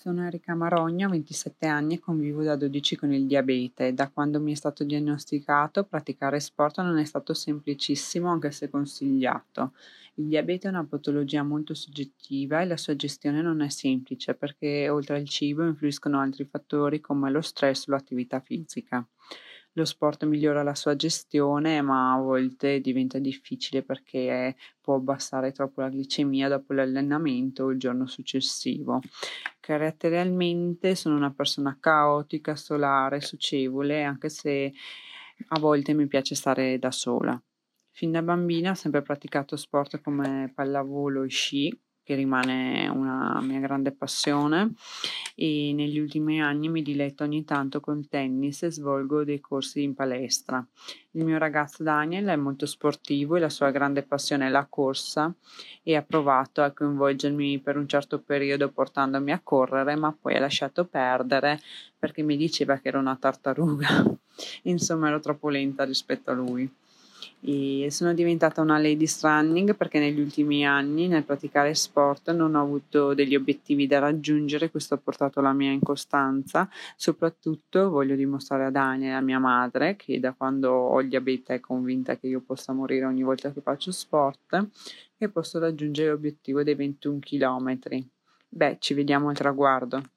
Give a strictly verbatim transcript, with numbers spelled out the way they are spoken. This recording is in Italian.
Sono Enrica Marogna, ho ventisette anni e convivo da dodici con il diabete. Da quando mi è stato diagnosticato, praticare sport non è stato semplicissimo, anche se consigliato. Il diabete è una patologia molto soggettiva e la sua gestione non è semplice perché oltre al cibo influiscono altri fattori come lo stress o l'attività fisica. Lo sport migliora la sua gestione, ma a volte diventa difficile perché può abbassare troppo la glicemia dopo l'allenamento o il giorno successivo. Caratterialmente sono una persona caotica, solare, socievole, anche se a volte mi piace stare da sola. Fin da bambina ho sempre praticato sport come pallavolo e sci, che rimane una mia grande passione, e negli ultimi anni mi diletto ogni tanto con tennis e svolgo dei corsi in palestra. Il mio ragazzo Daniel è molto sportivo e la sua grande passione è la corsa e ha provato a coinvolgermi per un certo periodo portandomi a correre, ma poi ha lasciato perdere perché mi diceva che ero una tartaruga. Insomma, ero troppo lenta rispetto a lui. E sono diventata una ladies running perché negli ultimi anni nel praticare sport non ho avuto degli obiettivi da raggiungere, questo ha portato alla mia incostanza. Soprattutto voglio dimostrare a Daniel e a mia madre che da quando ho il diabete è convinta che io possa morire ogni volta che faccio sport, che posso raggiungere l'obiettivo dei ventuno chilometri. Beh, ci vediamo al traguardo.